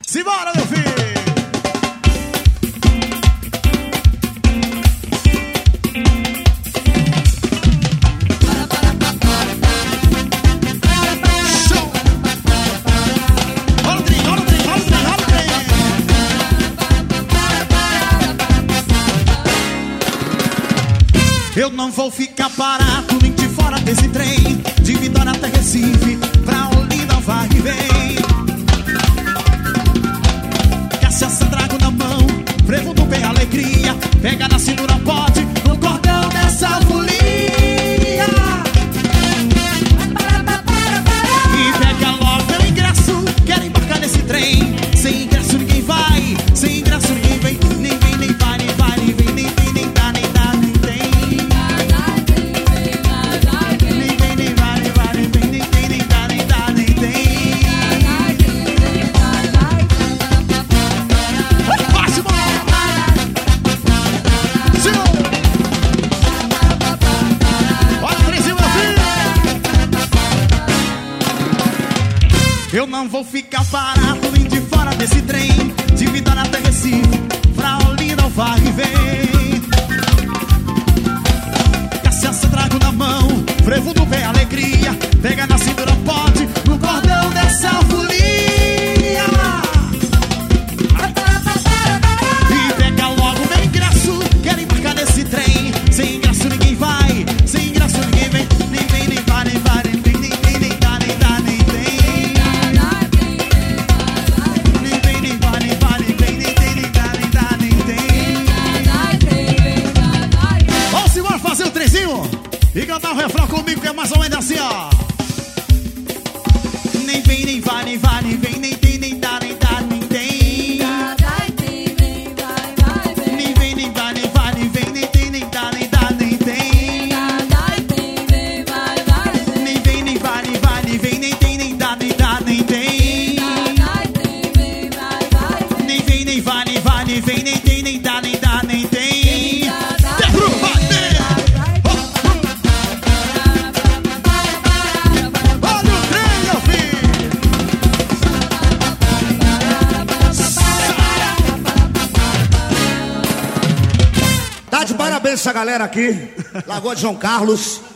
Simbora, meu filho! Show! Olha o trem, olha o trem, olha o trem, olha o trem! Eu não vou ficar parado nem de fora desse trem, de Vitória até Recife, pra Olinda vai e vem. Cachaça trago na mão, frevo do bem alegria, pega na cintura, pode, no cordão dessa folia. E pega logo meu ingresso, quero embarcar nesse trem. Sem ingresso ninguém vai, sem ingresso ninguém vem. Nem vem, nem vai, nem vai, nem vem, nem vem, nem dá, nem dá, nem tem. Nem vem, nem vai, nem vai, nem vem, nem tem, nem dá, nem dá, nem tem. Máximo! Olha o trenzinho, meu filho! Eu não vou ficar parado nem de fora desse trem, de Vitória até Recife, pra Olinda vai e vem. Cachaça trago na mão, frevo do bem alegria, pega na cintura, pode, no cordão dessa folia. E pega logo meu ingresso, quero embarcar nesse trem. Sem ingresso ninguém vai, sem ingresso ninguém vem. Nem vem, nem vai, nem vai, nem vem, nem tem, nem dá, nem dá, nem tem. Nem vem, nem vai, nem vai, nem vem, nem tem, nem dá, nem dá, nem tem. Vamos embora fazer o trenzinho e cantar o refrão comigo, que é mais ou menos assim, ó. Nem vem, nem vai, nem vai, nem vem, nem tem, nem dá, nem dá, nem tem. Nem vem, nem vai, nem vai, nem vem, nem tem, nem dá, nem dá, nem tem. Nem vem, nem vai, nem vai, nem vem, nem tem, nem dá, nem dá, nem tem. Nem vem, nem vai, nem vai, nem vem, nem tem, nem dá, nem dá, nem tem. Derruba, olha o trem, meu filho! Tá de parabéns essa galera aqui. Lagoa de João Carlos.